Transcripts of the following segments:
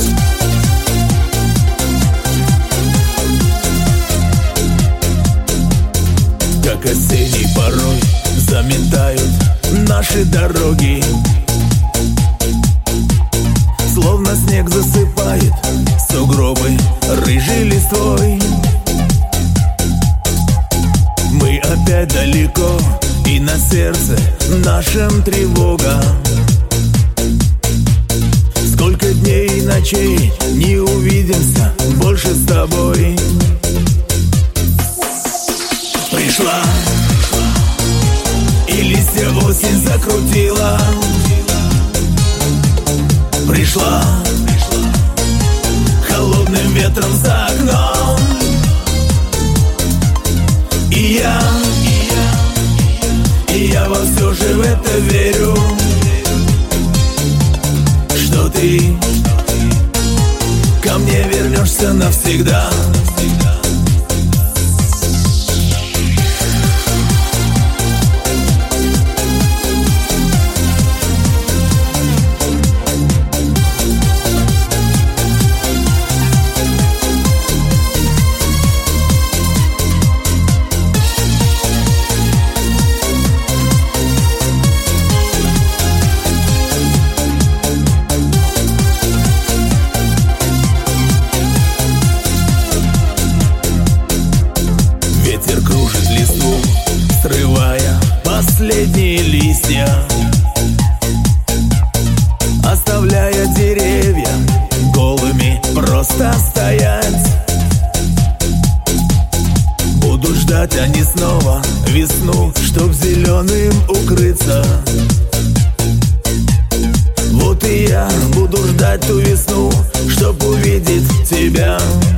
Как осенний порой заметают наши дороги, словно снег засыпает сугробы рыжей листвой. Мы опять далеко, и на сердце нашем тревога. Сколько дней и ночей не увидимся больше с тобой. Пришла, и листья осень закрутила. Пришла, холодным ветром за окном. И я во все же в это верю, что ты ко мне вернешься навсегда. Срывая последние листья, оставляя деревья голыми просто стоять. Будут ждать они снова весну, чтоб зеленым укрыться. Вот и я буду ждать ту весну, чтоб увидеть тебя.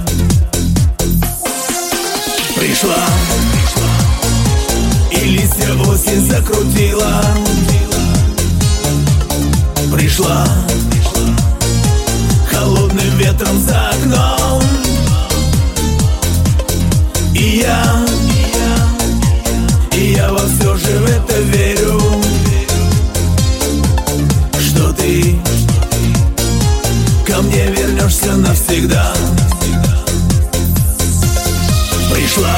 Пришла, и листья осень закрутила. Пришла, холодным ветром за окном. И я во все же в это верю, что ты ко мне вернешься навсегда. Пришла,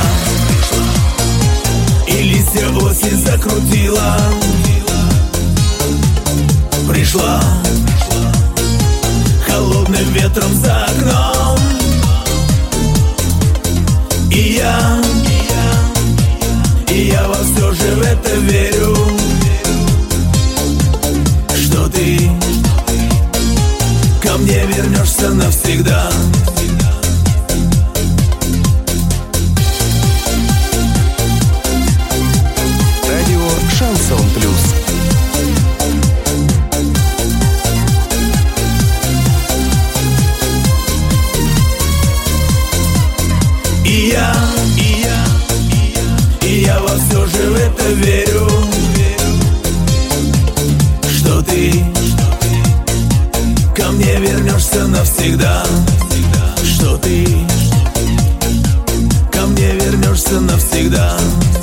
и листья осень закрутила. Пришла, холодным ветром за окном. И я во все же в это верю, что ты ко мне вернешься навсегда. Шансон Плюс. И я во все же в это верю, что ты ко мне вернешься навсегда, что ты ко мне вернешься навсегда.